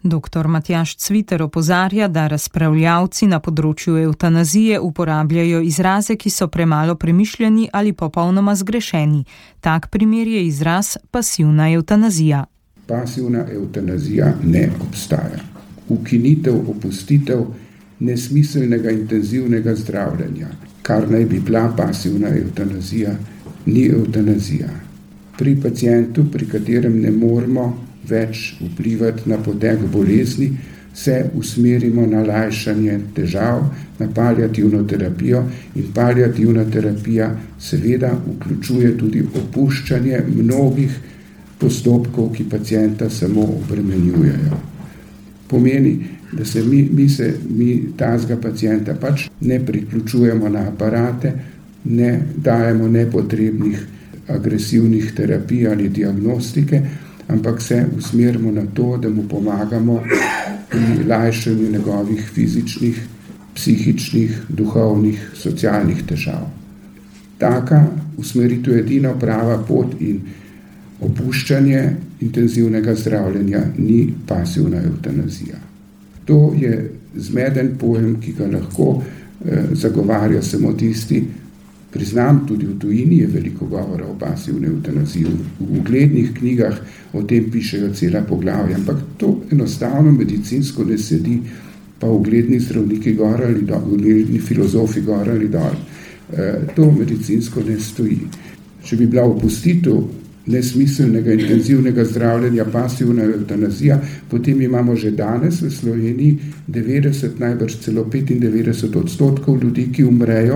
Dr. Matjaž Cviter opozarja, da razpravljavci na področju evtanazije uporabljajo izraze, ki so premalo premišljeni ali popolnoma zgrešeni. Tak primer je izraz pasivna evtanazija. Pasivna evtanazija ne obstaja. Ukinitev, opustitev nesmiselnega intenzivnega zdravljenja, kar naj bi bila pasivna evtanazija, ni evtanazija. Pri pacientu, pri katerem ne moremo več vplivati na potek bolezni, se usmerimo na lajšanje težav, na paliativno terapijo in paliativna terapija seveda vključuje tudi opuščanje mnogih postopkov, ki pacienta samo obremenjujejo. Pomeni, da se mi tazga pacienta pač ne priključujemo na aparate, ne dajemo nepotrebnih agresivnih terapij ali diagnostike, ampak se usmerimo na to, da mu pomagamo pri lajšanju njegovih fizičnih, psihičnih, duhovnih, socialnih težav. Taka usmeritev je edina prava pot in opuščanje intenzivnega zdravljenja ni pasivna evtanazija. To je zmeden pojem, ki ga lahko zagovarja samo tisti. Priznam, tudi v tujini je veliko govora o pasivni evtanaziji. V uglednih knjigah o tem pišejo cela poglavja, ampak to enostavno medicinsko ne sedi, pa ugledni zdravniki gor ali dol, ugledni filozofi gor ali dol. To medicinsko ne stoji. Če bi bila opustitev nesmiselnega intenzivnega zdravljenja pasivna evtanazija, potem imamo že danes v Sloveniji 90, najbrž celo 95% ljudi, ki umrejo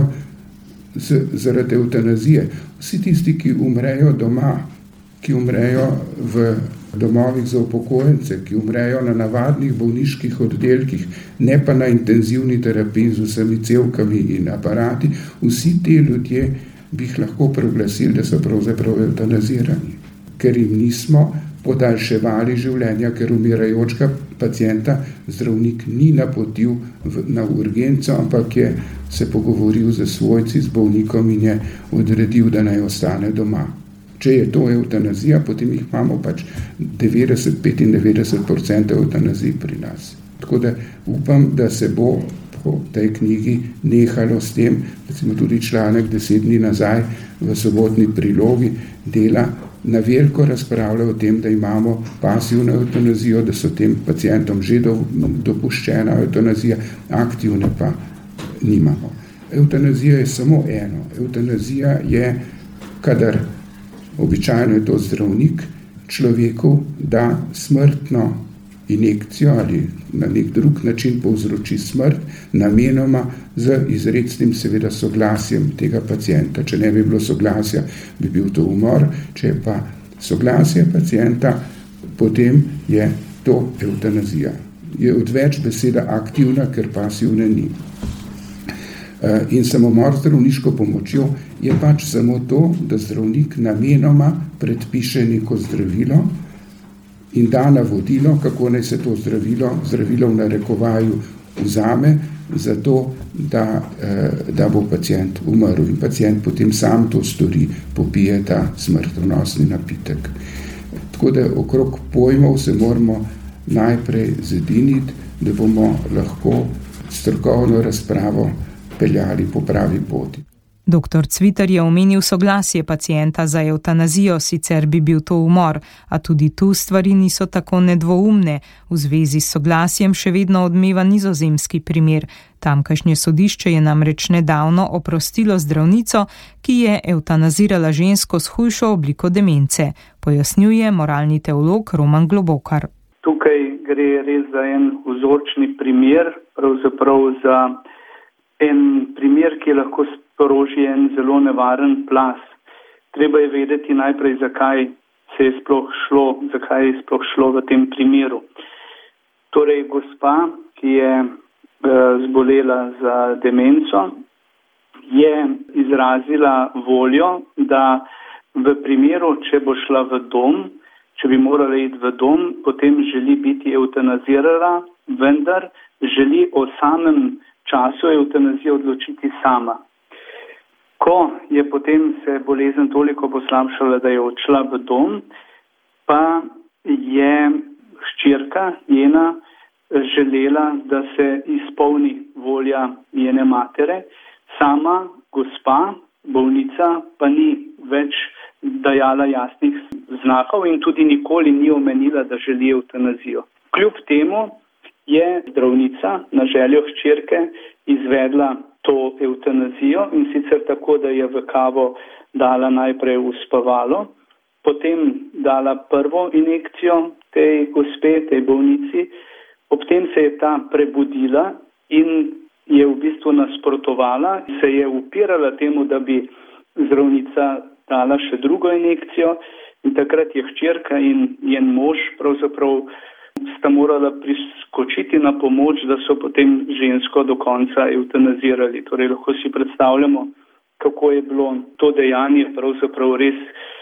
zaradi evtanazije. Vsi tisti, ki umrejo doma, ki umrejo v domovih za upokojence, ki umrejo na navadnih bolniških oddelkih, ne pa na intenzivni terapiji z vsemi cevkami in aparati, vsi ti ljudje bi jih lahko proglasili, da so pravzaprav evtanazirani, ker jim nismo podaljševali življenja, ker umirajočega pacienta zdravnik ni napotil na urgenco, ampak je se pogovoril z svojci, z bolnikom in je odredil, da naj ostane doma. Če je to evtanazija, potem jih imamo pač 90-95% evtanazij pri nas. Tako da upam, da se bo po tej knjigi nehalo s tem, recimo tudi članek 10 dni nazaj v sobotni prilogi Dela na veliko razpravlja o tem, da imamo pasivno evtanazijo, da so tem pacientom že dopuščena evtanazija, aktivne pa nimamo. Evtanazija je samo eno. Evtanazija je, kadar običajno je to zdravnik, človeku da smrtno injekcijo ali na nek drug način povzroči smrt, namenoma z izrecnim seveda soglasjem tega pacienta. Če ne bi bilo soglasja, bi bil to umor, če je pa soglasje pacienta, potem je to evtanazija. Je odveč beseda aktivna, ker pasivne ni. In samomor z zdravniško pomočjo je pač samo to, da zdravnik namenoma predpiše neko zdravilo in da navodilo, kako naj se to zdravilo v narekovaju vzame, zato da bo pacient umrl. In pacient potem sam to stori, popije ta smrtonosni napitek. Tako da okrog pojmov se moramo najprej zediniti, da bomo lahko strokovno razpravo peljali po pravi poti. Dr. Cviter je omenil soglasje pacienta za evtanazijo, sicer bi bil to umor, a tudi tu stvari niso tako nedvoumne. V zvezi s soglasjem še vedno odmeva nizozemski primer. Tamkajšnje sodišče je namreč nedavno oprostilo zdravnico, ki je evtanazirala žensko s hujšo obliko demence, pojasnjuje moralni teolog Roman Globokar. Tukaj gre res za en vzorčni primer, pravzaprav za en primer, ki lahko sproži en zelo nevaren plaz. Treba je vedeti najprej, zakaj je sploh šlo v tem primeru. Torej, gospa, ki je zbolela za demenco, je izrazila voljo, da v primeru, če bo šla v dom, če bi morala iti v dom, potem želi biti evtanazirana, vendar želi o samem času evtanazije odločiti sama. Ko je potem se bolezen toliko poslabšala, da je odšla v dom, pa je hčerka njena želela, da se izpolni volja njene matere. Sama gospa, bolnica, pa ni več dajala jasnih znakov in tudi nikoli ni omenila, da želi evtanazijo. Kljub temu je zdravnica na željo hčerke izvedla to evtanazijo in sicer tako, da je v kavo dala najprej uspavalo, potem dala prvo injekcijo tej gospe, tej bolnici, ob tem se je ta prebudila in je v bistvu nasprotovala, se je upirala temu, da bi zdravnica dala še drugo injekcijo in takrat je hčerka in njen mož pravzaprav sta morala priskočiti na pomoč, da so potem žensko do konca evtanazirali. Torej lahko si predstavljamo, kako je bilo to dejanje pravzaprav res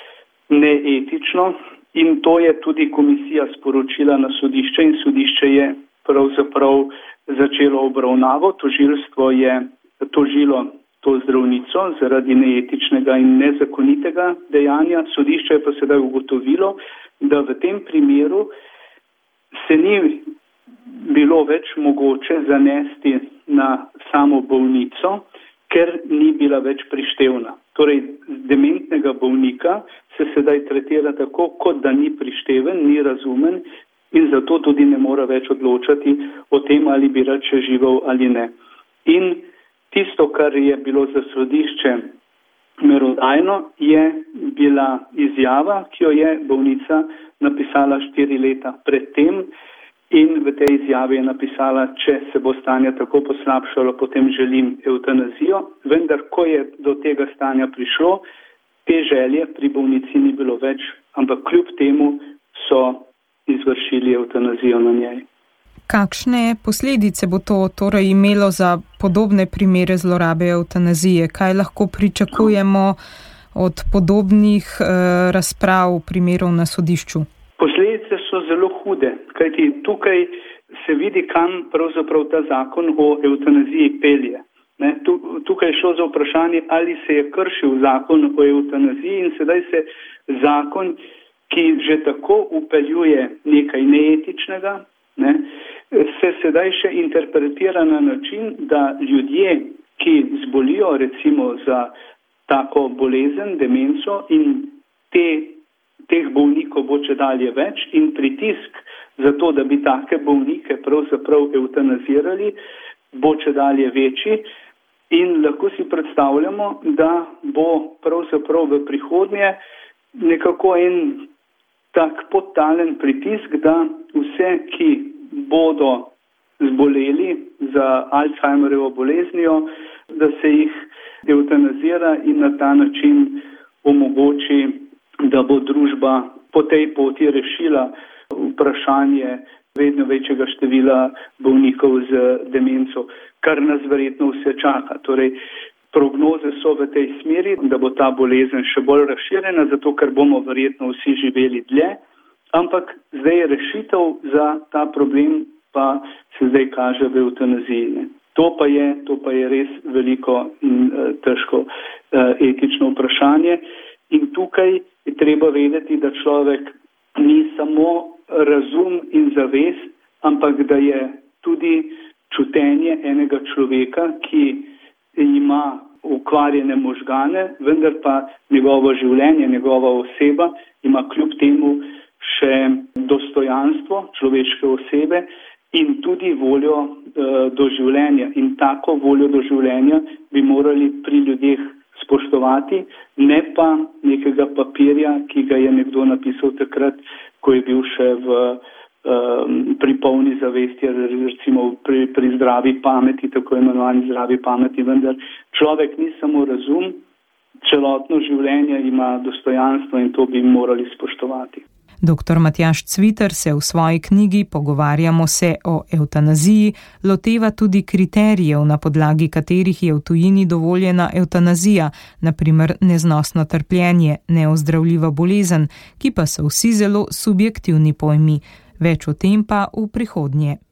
neetično in to je tudi komisija sporočila na sodišče in sodišče je pravzaprav začelo obravnavo. Tožilstvo je tožilo to zdravnico zaradi neetičnega in nezakonitega dejanja. Sodišče je pa sedaj ugotovilo, da v tem primeru se ni bilo več mogoče zanesti na samo bolnico, ker ni bila več prištevna. Torej, dementnega bolnika se sedaj tretira tako, kot da ni prišteven, ni razumen in zato tudi ne more več odločati o tem, ali bi rad še živel ali ne. In tisto, kar je bilo za sodišče merodajno, je bila izjava, ki jo je bolnica napisala 4 leta predtem in v tej izjavi je napisala, če se bo stanje tako poslabšalo, potem želim evtanazijo, vendar ko je do tega stanja prišlo, te želje pri bolnici ni bilo več, ampak kljub temu so izvršili evtanazijo na njej. Kakšne posledice bo to torej imelo za podobne primere zlorabe evtanazije? Kaj lahko pričakujemo od podobnih razprav primerov na sodišču? Posledice so zelo hude, kajti tukaj se vidi, kam pravzaprav ta zakon o evtanaziji pelje. Tukaj je šlo za vprašanje, ali se je kršil zakon o evtanaziji in sedaj se zakon, ki že tako upeljuje nekaj neetičnega, se sedaj še interpretira na način, da ljudje, ki zbolijo recimo za tako bolezen, demenco in teh bolnikov bo čedalje več in pritisk za to, da bi take bolnike pravzaprav evtanazirali, bo čedalje večji in lahko si predstavljamo, da bo pravzaprav v prihodnje nekako en tak podtalen pritisk, da vse, ki bodo zboleli za Alzheimerjevo boleznijo, da se jih evtanazira in na ta način omogoči, da bo družba po tej poti rešila vprašanje vedno večjega števila bolnikov z demenco, kar nas verjetno vse čaka. Torej, prognoze so v tej smeri, da bo ta bolezen še bolj razširjena, zato ker bomo verjetno vsi živeli dlje, ampak zdaj rešitev za ta problem pa se zdaj kaže v evtanaziji. To pa je res veliko in težko etično vprašanje in tukaj je treba vedeti, da človek ni samo razum in zavest, ampak da je tudi čutenje enega človeka, ki ima ukvarjene možgane, vendar pa njegovo življenje, njegova oseba ima kljub temu še dostojanstvo človeške osebe in tudi voljo do življenja. In tako voljo do življenja bi morali pri ljudeh spoštovati, ne pa nekega papirja, ki ga je nekdo napisal takrat, ko je bil še pri polni zavesti, recimo pri zdravi pameti, tako imenovani zdravi pameti, vendar človek ni samo razum, celotno življenje ima dostojanstvo in to bi morali spoštovati. Dr. Matjaž Cviter se v svoji knjigi Pogovarjamo se o evtanaziji loteva tudi kriterijev, na podlagi katerih je v tujini dovoljena evtanazija, na primer neznosno trpljenje, neozdravljiva bolezen, ki pa so vsi zelo subjektivni pojmi. Več o tem pa v prihodnje.